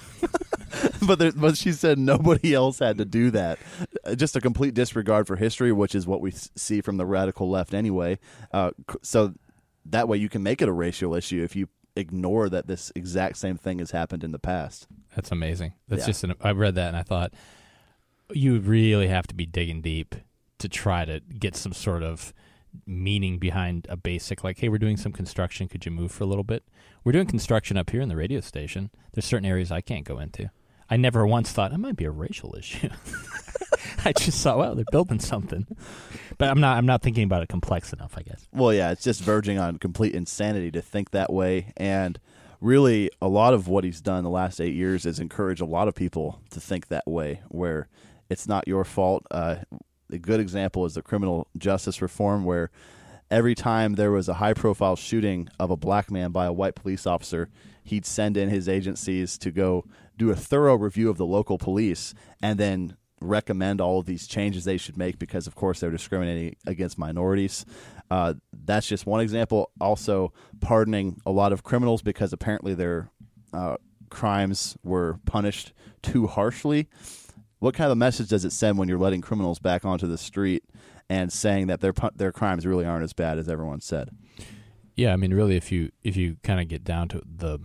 But she said nobody else had to do that. Just a complete disregard for history, which is what we see from the radical left anyway. So that way you can make it a racial issue if you ignore that this exact same thing has happened in the past. That's amazing. That's Yeah. I read that and I thought, you really have to be digging deep to try to get some sort of meaning behind a basic, like, hey, we're doing some construction. Could you move for a little bit? We're doing construction up here in the radio station. There's certain areas I can't go into. I never once thought it might be a racial issue. I just thought, well, they're building something. But I'm not thinking about it complex enough, I guess. Well, yeah, it's just verging on complete insanity to think that way. And really, a lot of what he's done the last 8 years is encourage a lot of people to think that way, where it's not your fault. A good example is the criminal justice reform, where every time there was a high-profile shooting of a black man by a white police officer, he'd send in his agencies to go do a thorough review of the local police and then recommend all of these changes they should make because, of course, they're discriminating against minorities. That's just one example. Also, pardoning a lot of criminals because apparently their crimes were punished too harshly. What kind of message does it send when you're letting criminals back onto the street and saying that their crimes really aren't as bad as everyone said? Yeah, I mean, really, if you kind of get down to the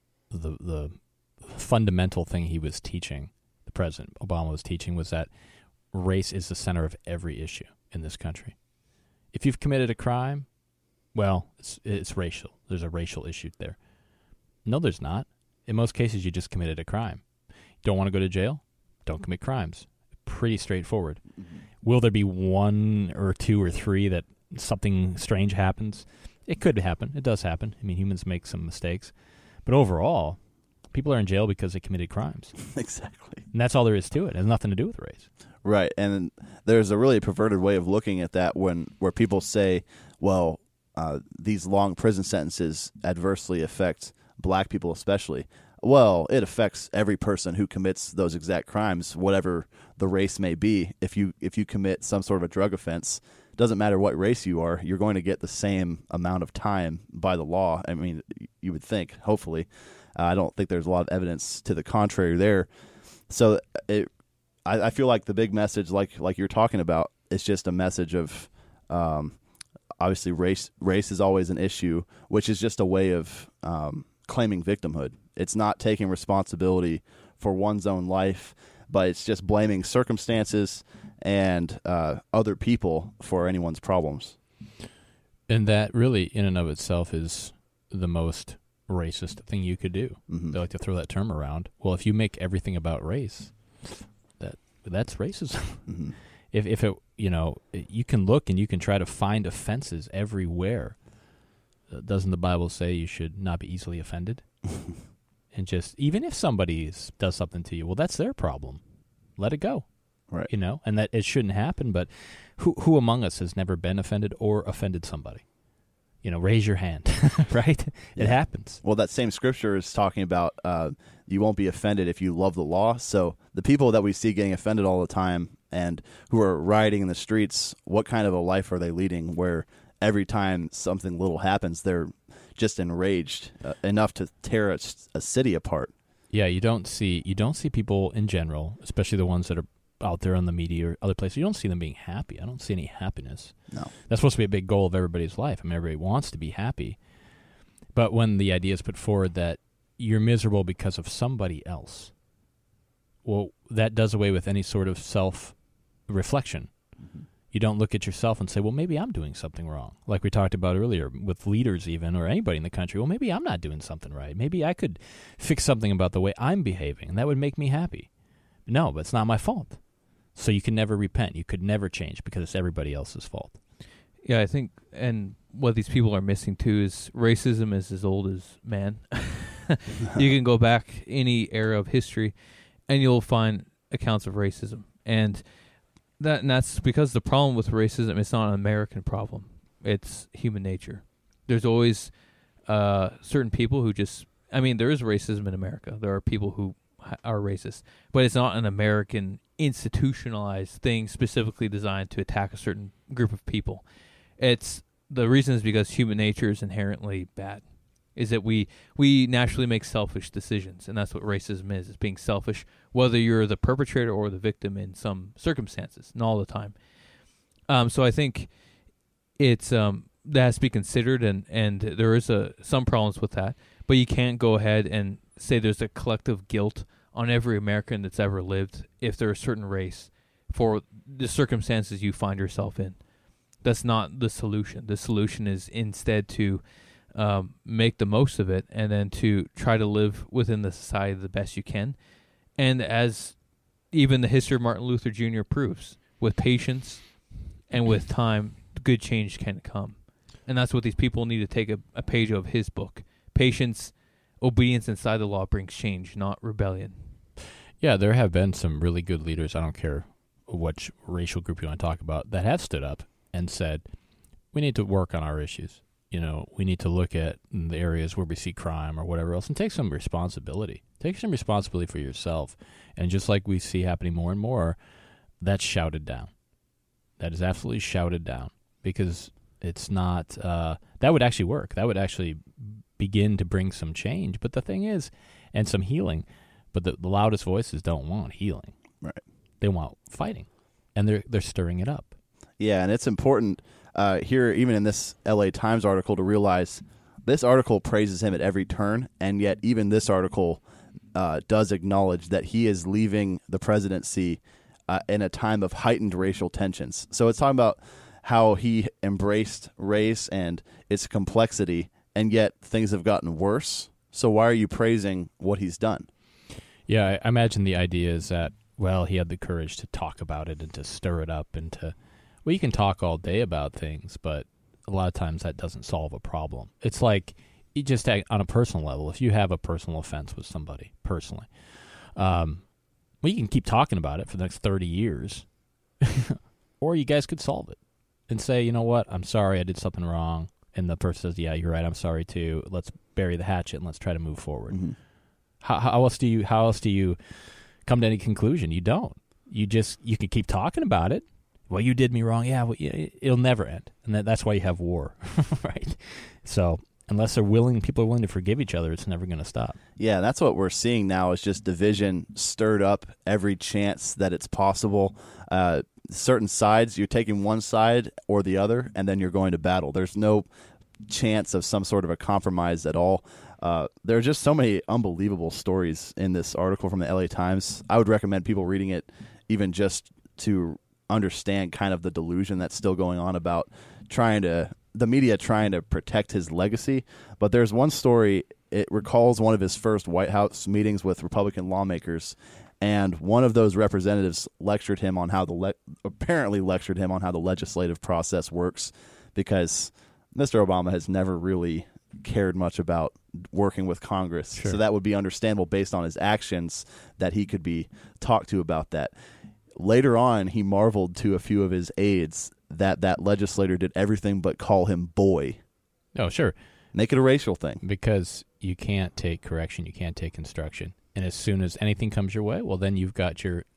fundamental thing he was teaching, the President Obama was teaching, was that race is the center of every issue in this country. If you've committed a crime, well, it's racial. There's a racial issue there. No, there's not. In most cases, you just committed a crime. Don't want to go to jail? Don't commit crimes. Pretty straightforward. Mm-hmm. Will there be one or two or three that something strange happens? It could happen. It does happen. I mean, humans make some mistakes. But overall, people are in jail because they committed crimes. Exactly. And that's all there is to it. It has nothing to do with race. Right. And there's a really perverted way of looking at that where people say, well, these long prison sentences adversely affect black people especially. Well, it affects every person who commits those exact crimes, whatever the race may be. If you commit some sort of a drug offense, it doesn't matter what race you are, you're going to get the same amount of time by the law. I mean, you would think, hopefully. I don't think there's a lot of evidence to the contrary there. So I feel like the big message, like you're talking about, is just a message of obviously race is always an issue, which is just a way of claiming victimhood. It's not taking responsibility for one's own life, but it's just blaming circumstances and other people for anyone's problems. And that really, in and of itself, is the most racist thing you could do. Mm-hmm. They like to throw that term around. Well, if you make everything about race, that's racism. Mm-hmm. If it, you can look and you can try to find offenses everywhere. Doesn't the Bible say you should not be easily offended? And just, even if somebody does something to you, well, that's their problem. Let it go. Right. And that it shouldn't happen, but who among us has never been offended or offended somebody? Raise your hand, right? Yeah. It happens. Well, that same scripture is talking about you won't be offended if you love the law. So the people that we see getting offended all the time and who are rioting in the streets, what kind of a life are they leading where every time something little happens, they're just enraged enough to tear a city apart? Yeah, you don't see people in general, especially the ones that are out there on the media or other places. You don't see them being happy. I don't see any happiness. No. That's supposed to be a big goal of everybody's life. I mean, everybody wants to be happy. But when the idea is put forward that you're miserable because of somebody else, well, that does away with any sort of self-reflection. Mm-hmm. You don't look at yourself and say, well, maybe I'm doing something wrong. Like we talked about earlier with leaders even, or anybody in the country. Well, maybe I'm not doing something right. Maybe I could fix something about the way I'm behaving, and that would make me happy. No, but it's not my fault. So you can never repent. You could never change because it's everybody else's fault. Yeah, I think, and what these people are missing too is racism is as old as man. You can go back any era of history, and you'll find accounts of racism. And that's because the problem with racism is not an American problem. It's human nature. There's always certain people who just, I mean, there is racism in America. There are people who are racist, but it's not an American institutionalized thing specifically designed to attack a certain group of people. The reason is because human nature is inherently bad. Is that we naturally make selfish decisions, and that's what racism is being selfish, whether you're the perpetrator or the victim in some circumstances, not all the time. So I think it's that has to be considered, and there is some problems with that, but you can't go ahead and say there's a collective guilt on every American that's ever lived if they're a certain race for the circumstances you find yourself in. That's not the solution. The solution is instead to make the most of it, and then to try to live within the society the best you can. And as even the history of Martin Luther Jr. proves, with patience and with time, good change can come. And that's what these people need to take a page of his book. Patience, obedience inside the law brings change, not rebellion. Yeah, there have been some really good leaders, I don't care which racial group you want to talk about, that have stood up and said, we need to work on our issues. You know, we need to look at the areas where we see crime or whatever else and take some responsibility. Take some responsibility for yourself. And just like we see happening more and more, that's shouted down. That is absolutely shouted down because it's not, that would actually work. That would actually begin to bring some change. But the thing is, and some healing, but the loudest voices don't want healing. Right. They want fighting. And they're stirring it up. Yeah, and it's important here, even in this LA Times article, to realize this article praises him at every turn, and yet even this article does acknowledge that he is leaving the presidency in a time of heightened racial tensions. So it's talking about how he embraced race and its complexity, and yet things have gotten worse. So why are you praising what he's done? Yeah, I imagine the idea is that, well, he had the courage to talk about it and to stir it up and to, well, you can talk all day about things, but a lot of times that doesn't solve a problem. It's like, you just on a personal level, if you have a personal offense with somebody personally, well, you can keep talking about it for the next 30 years, or you guys could solve it and say, you know what, I'm sorry, I did something wrong. And the person says, yeah, you're right, I'm sorry too. Let's bury the hatchet and let's try to move forward. Mm-hmm. How else do you come to any conclusion? You don't. You can keep talking about it. Well, you did me wrong. Yeah, well, it'll never end. And that's why you have war, right? So unless people are willing to forgive each other, it's never going to stop. Yeah, that's what we're seeing now is just division stirred up every chance that it's possible. Certain sides, you're taking one side or the other, and then you're going to battle. There's no chance of some sort of a compromise at all. There are just so many unbelievable stories in this article from the LA Times. I would recommend people reading it even just to understand kind of the delusion that's still going on about the media trying to protect his legacy. But there's one story, it recalls one of his first White House meetings with Republican lawmakers, and one of those representatives lectured him on how apparently lectured him on how the legislative process works, because Mr. Obama has never really cared much about working with Congress. Sure. So that would be understandable based on his actions that he could be talked to about that. Later on, he marveled to a few of his aides that legislator did everything but call him boy. Oh, sure. Make it a racial thing. Because you can't take correction, you can't take instruction. And as soon as anything comes your way, well, then you've got your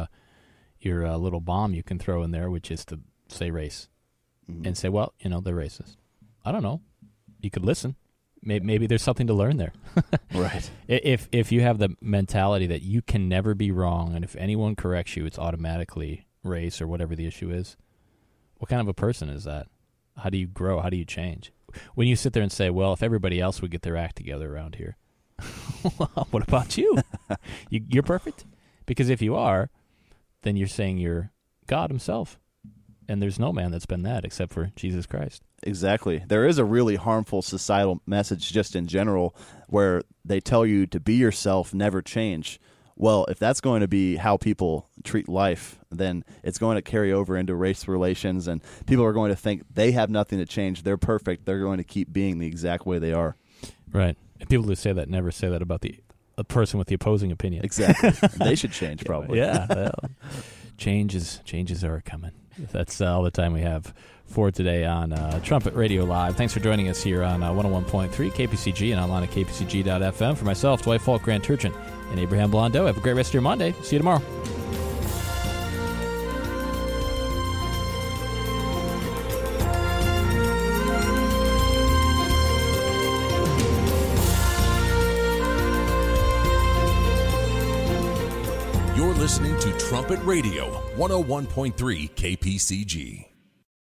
little bomb you can throw in there, which is to say race. Mm-hmm. And say, well, they're racist. I don't know. You could listen. maybe there's something to learn there. Right. If you have the mentality that you can never be wrong, and if anyone corrects you, it's automatically race or whatever the issue is, what kind of a person is that? How do you grow? How do you change? When you sit there and say, well, if everybody else would get their act together around here, well, what about you? You're perfect? Because if you are, then you're saying you're God himself. And there's no man that's been that except for Jesus Christ. Exactly. There is a really harmful societal message just in general where they tell you to be yourself, never change. Well, if that's going to be how people treat life, then it's going to carry over into race relations, and people are going to think they have nothing to change. They're perfect. They're going to keep being the exact way they are. Right. And people who say that never say that about a person with the opposing opinion. Exactly. They should change, probably. Yeah. Well, changes are coming. That's all the time we have for today on Trumpet Radio Live. Thanks for joining us here on 101.3 KPCG and online at kpcg.fm. For myself, Dwight Falk, Grant Turchin, and Abraham Blondeau, have a great rest of your Monday. See you tomorrow. You're listening to Trumpet Radio, 101.3 KPCG.